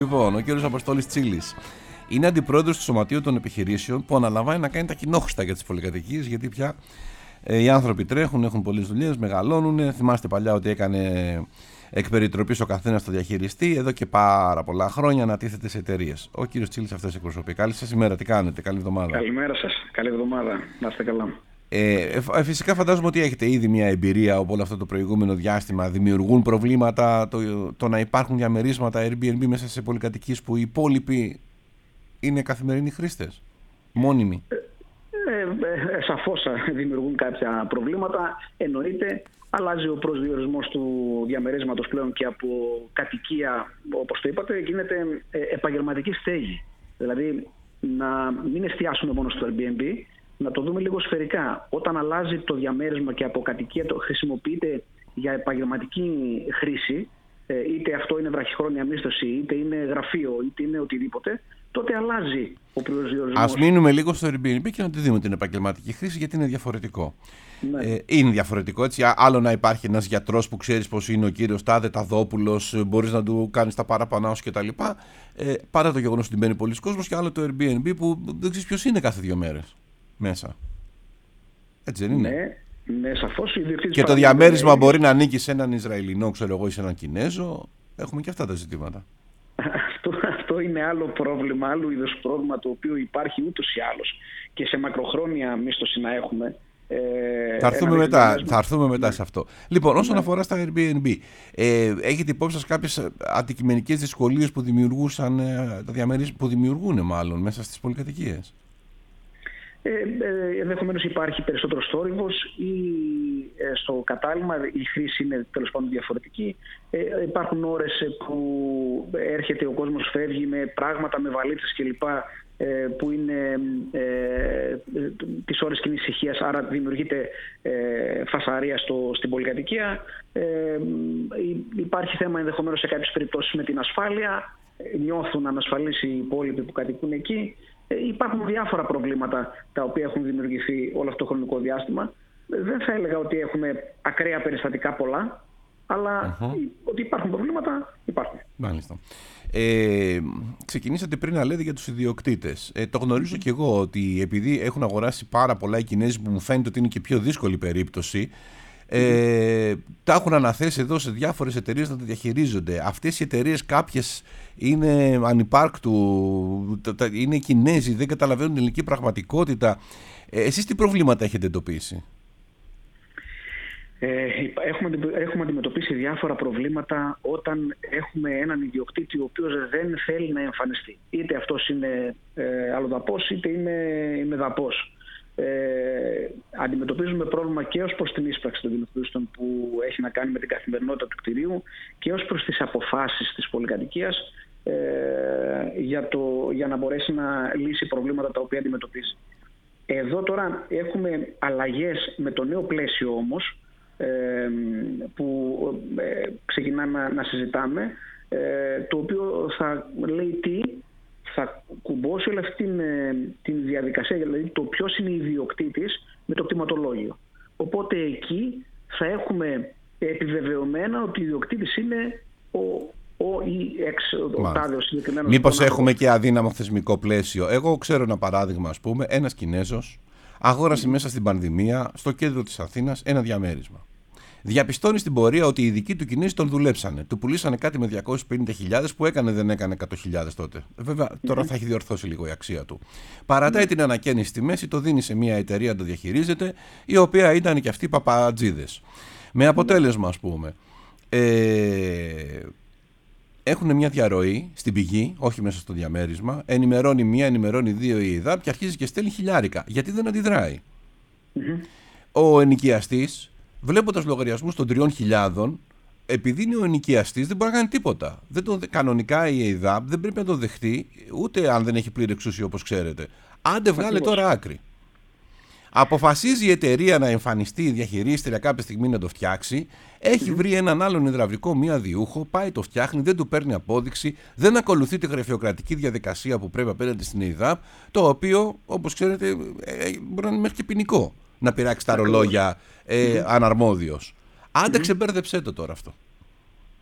Λοιπόν, ο κύριος Αποστόλης Τσίλης είναι αντιπρόεδρος του Σωματείου των Επιχειρήσεων που αναλαμβάνει να κάνει τα κοινόχρηστα για τις πολυκατοικίες, γιατί πια οι άνθρωποι τρέχουν, έχουν πολλές δουλειές, μεγαλώνουν. Θυμάστε παλιά ότι έκανε εκ περιτροπής ο καθένας το διαχειριστή, εδώ και πάρα πολλά χρόνια ανατίθεται σε εταιρείες. Ο κύριος Τσίλης αυτές εκπροσωπεί. Καλή σας ημέρα, τι κάνετε, καλή εβδομάδα. Καλημέρα σας, καλή εβδομάδα, να είστε καλά. Φυσικά φαντάζομαι ότι έχετε ήδη μια εμπειρία από όλο αυτό το προηγούμενο διάστημα. Δημιουργούν προβλήματα το να υπάρχουν διαμερίσματα Airbnb μέσα σε πολυκατοικίες που οι υπόλοιποι είναι καθημερινοί χρήστες, μόνιμοι? Σαφώς δημιουργούν κάποια προβλήματα, εννοείται. Αλλάζει ο προσδιορισμός του διαμερίσματος πλέον και από κατοικία, όπως το είπατε, γίνεται επαγγελματική στέγη. Δηλαδή να μην εστιάσουμε μόνο στο Airbnb, να το δούμε λίγο σφαιρικά. Όταν αλλάζει το διαμέρισμα και από κατοικία το χρησιμοποιείται για επαγγελματική χρήση, είτε αυτό είναι βραχυχρόνια μίσθωση, είτε είναι γραφείο, είτε είναι οτιδήποτε, τότε αλλάζει ο προσδιορισμός. Ας μείνουμε λίγο στο Airbnb και να τη δούμε την επαγγελματική χρήση, γιατί είναι διαφορετικό. Ναι. Είναι διαφορετικό, έτσι. Άλλο να υπάρχει ένας γιατρός που ξέρεις πως είναι ο κύριος Τάδε Ταδόπουλος, μπορείς να του κάνεις τα παραπανά σου κτλ. Παρά το γεγονός ότι μπαίνει πολλοί κόσμος, και άλλο το Airbnb που δεν ξέρεις ποιος είναι κάθε 2 μέρες μέσα. Έτσι δεν είναι? Ναι, σαφώς. Και το διαμέρισμα μπορεί να ανήκει σε έναν Ισραηλινό, ξέρω εγώ, ή σε έναν Κινέζο. Έχουμε και αυτά τα ζητήματα. Αυτό είναι άλλο πρόβλημα, άλλο είδος πρόβλημα, το οποίο υπάρχει ούτως ή άλλως και σε μακροχρόνια μίσθωση να έχουμε. Θα έρθουμε μετά σε αυτό. Λοιπόν, όσον αφορά στα Airbnb, έχετε υπόψη σας κάποιες αντικειμενικές δυσκολίες που δημιουργούσαν τα διαμέρισματα, που δημιουργούν μάλλον μέσα στις πολυκατοικίες? Ενδεχομένως υπάρχει περισσότερος θόρυβος ή στο κατάλημα η χρήση είναι τέλος πάντων διαφορετική. Υπάρχουν ώρες που έρχεται ο κόσμος, φεύγει με πράγματα, με βαλίτσες κλπ, που είναι τις ώρες κοινής ησυχίας, άρα δημιουργείται φασαρία στην πολυκατοικία. Υπάρχει θέμα ενδεχομένως σε κάποιες περιπτώσεις με την ασφάλεια, νιώθουν ανασφαλείς οι υπόλοιποι που κατοικούν εκεί. Υπάρχουν διάφορα προβλήματα τα οποία έχουν δημιουργηθεί όλο αυτό το χρονικό διάστημα. Δεν θα έλεγα ότι έχουμε ακραία περιστατικά πολλά, αλλά ότι υπάρχουν προβλήματα, υπάρχουν. Μάλιστα. Ξεκινήσατε πριν να λέτε για τους ιδιοκτήτες. Το γνωρίζω και εγώ ότι επειδή έχουν αγοράσει πάρα πολλά οι Κινέζοι, που μου φαίνεται ότι είναι και πιο δύσκολη περίπτωση, τα έχουν αναθέσει εδώ σε διάφορες εταιρείες να τα διαχειρίζονται. Αυτές οι εταιρείες, κάποιες είναι ανυπάρκτου, είναι Κινέζοι, δεν καταλαβαίνουν την ελληνική πραγματικότητα. Εσείς τι προβλήματα έχετε εντοπίσει? Έχουμε αντιμετωπίσει διάφορα προβλήματα όταν έχουμε έναν ιδιοκτήτη ο οποίος δεν θέλει να εμφανιστεί. Είτε αυτός είναι αλλοδαπός, είτε είναι δαπός. Αντιμετωπίζουμε πρόβλημα και ως προς την ίσπραξη των δημοσίων που έχει να κάνει με την καθημερινότητα του κτηρίου και ως προς τις αποφάσεις της πολυκατοικίας για να μπορέσει να λύσει προβλήματα τα οποία αντιμετωπίζει. Εδώ τώρα έχουμε αλλαγές με το νέο πλαίσιο όμως, που ξεκινάμε να συζητάμε, το οποίο θα λέει θα κουμπώσει όλη αυτή την διαδικασία, δηλαδή το ποιος είναι ιδιοκτήτης με το κτηματολόγιο. Οπότε εκεί θα έχουμε επιβεβαιωμένα ότι ο ιδιοκτήτης είναι ο τάδε ο συγκεκριμένος. Μήπως έχουμε και αδύναμο θεσμικό πλαίσιο? Εγώ ξέρω ένα παράδειγμα, ας πούμε, ένας Κινέζος αγόρασε μέσα στην πανδημία στο κέντρο της Αθήνας ένα διαμέρισμα. Διαπιστώνει στην πορεία ότι οι δικοί του Κινέζοι τον δουλέψανε. Του πουλήσανε κάτι με 250.000 που δεν έκανε 100.000 τότε. Βέβαια, τώρα θα έχει διορθώσει λίγο η αξία του. Παρατάει την ανακαίνιση στη μέση, το δίνει σε μια εταιρεία να το διαχειρίζεται, η οποία ήταν και αυτοί παπατζίδες. Με αποτέλεσμα, ας πούμε, έχουν μια διαρροή στην πηγή, όχι μέσα στο διαμέρισμα. Ενημερώνει 1, ενημερώνει 2 η ΕΔΑΠ και αρχίζει και στέλνει χιλιάρικα. Γιατί δεν αντιδράει. Ο ενοικιαστής, βλέποντας λογαριασμούς των 3.000, επειδή είναι ο ενοικιαστής, δεν μπορεί να κάνει τίποτα. Κανονικά η ΕΙΔΑΠ δεν πρέπει να το δεχτεί, ούτε αν δεν έχει πλήρη εξουσία, όπως ξέρετε. Άντε βγάλε τώρα άκρη. Αποφασίζει η εταιρεία να εμφανιστεί η διαχειρίστρια κάποια στιγμή να το φτιάξει. Έχει βρει έναν άλλον υδραυλικό μία διούχο, πάει το φτιάχνει, δεν του παίρνει απόδειξη, δεν ακολουθεί τη γραφειοκρατική διαδικασία που πρέπει απέναντι στην ΕΙΔΑΠ, το οποίο, όπως ξέρετε, μπορεί να είναι μέχρι και ποινικό να πειράξει τα ρολόγια αναρμόδιος. Άντε ξεμπέρδεψέ το τώρα αυτό.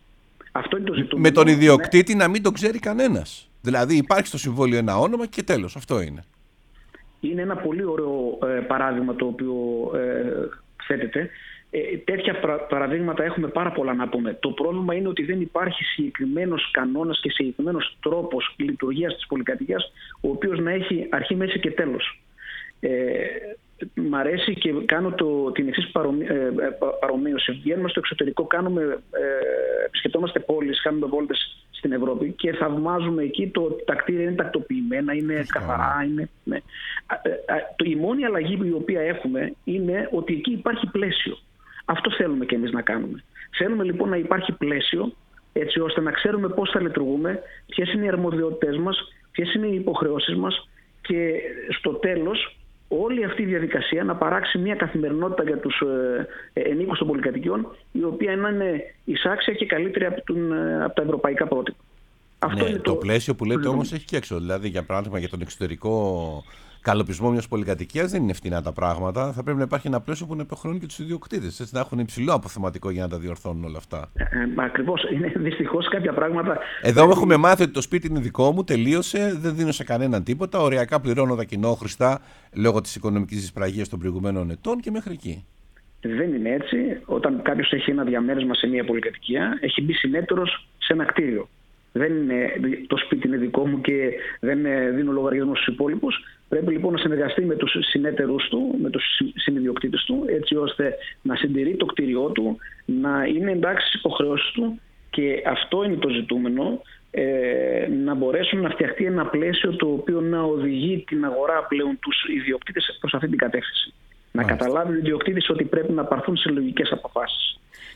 Αυτό είναι το ζητούμενο. Με τον ιδιοκτήτη να μην το ξέρει κανένας. Δηλαδή υπάρχει στο συμβόλαιο ένα όνομα και τέλος. Αυτό είναι. Είναι ένα πολύ ωραίο παράδειγμα το οποίο θέτεται. Τέτοια παραδείγματα έχουμε πάρα πολλά να πούμε. Το πρόβλημα είναι ότι δεν υπάρχει συγκεκριμένος κανόνας και συγκεκριμένος τρόπος λειτουργίας της πολυκατοικίας, ο οποίος να έχει αρχή, μέση και τέλος. Μ' αρέσει και κάνω την εξής παρομοίωση. Βγαίνουμε στο εξωτερικό, επισκεπτόμαστε πόλεις, κάνουμε βόλτες στην Ευρώπη και θαυμάζουμε εκεί τα κτίρια είναι τακτοποιημένα, είναι καθαρά. Ναι. Η μόνη αλλαγή η οποία έχουμε είναι ότι εκεί υπάρχει πλαίσιο. Αυτό θέλουμε και εμείς να κάνουμε. Θέλουμε λοιπόν να υπάρχει πλαίσιο, έτσι ώστε να ξέρουμε πώς θα λειτουργούμε, ποιες είναι οι αρμοδιότητες μας, ποιες είναι οι υποχρεώσεις μας και στο τέλος όλη αυτή η διαδικασία να παράξει μια καθημερινότητα για τους ενίκους των πολυκατοικιών, η οποία να είναι εισάξια και καλύτερη από τα ευρωπαϊκά πρότυπα. Αυτό είναι το πλαίσιο που λέτε όμως έχει και έξω. Δηλαδή, για παράδειγμα, για τον εξωτερικό καλοπισμό μιας πολυκατοικίας δεν είναι φτηνά τα πράγματα. Θα πρέπει να υπάρχει ένα πλαίσιο που να υποχρεώνει και τους ιδιοκτήτες. Έτσι να έχουν υψηλό αποθεματικό για να τα διορθώνουν όλα αυτά. Ακριβώς. Είναι δυστυχώς κάποια πράγματα. Εδώ έχουμε μάθει ότι το σπίτι είναι δικό μου, τελείωσε, δεν δίνω σε κανέναν τίποτα. Οριακά πληρώνω τα κοινόχρηστα λόγω της οικονομικής δυσπραγίας των προηγουμένων ετών και μέχρι εκεί. Δεν είναι έτσι. Όταν κάποιος έχει ένα διαμέρισμα σε μια πολυκατοικία, έχει μπει συνέτερος σε ένα κτίριο. Δεν είναι το σπίτι είναι δικό μου και δεν δίνω λογαριασμό στους υπόλοιπους. Πρέπει λοιπόν να συνεργαστεί με τους συνέτερους του, με τους συνιδιοκτήτες του, έτσι ώστε να συντηρεί το κτίριό του, να είναι εντάξει στις υποχρεώσεις του και αυτό είναι το ζητούμενο, να μπορέσουν να φτιαχτεί ένα πλαίσιο το οποίο να οδηγεί την αγορά πλέον τους ιδιοκτήτες προς αυτή την κατεύθυνση. Να καταλάβει ο ιδιοκτήτης ότι πρέπει να πάρθουν σε λογικές αποφάσεις.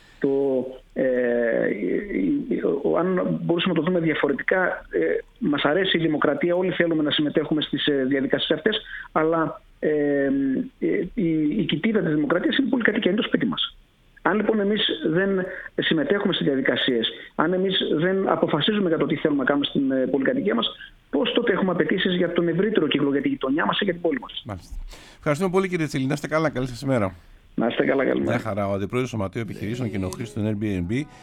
Αν μπορούσαμε να το δούμε διαφορετικά, μας αρέσει η δημοκρατία, όλοι θέλουμε να συμμετέχουμε στις διαδικασίες αυτές, αλλά η κοιτίδα της δημοκρατίας είναι η πολυκατοικία, είναι το σπίτι μας. Αν λοιπόν εμείς δεν συμμετέχουμε στις διαδικασίες, αν εμείς δεν αποφασίζουμε για το τι θέλουμε να κάνουμε στην πολυκατοικία μας, πώς τότε έχουμε απαιτήσεις για τον ευρύτερο κύκλο, για τη γειτονιά μας και για την πόλη μας. Μάλιστα. Ευχαριστούμε πολύ, κύριε Τσίλη. Να είστε καλά, καλή σας ημέρα. Να είστε καλά, καλή μέρα. Μια χαρά. Ο Αντιπρόεδρος Σωματείου Επιχειρήσεων και Νοχής του Airbnb.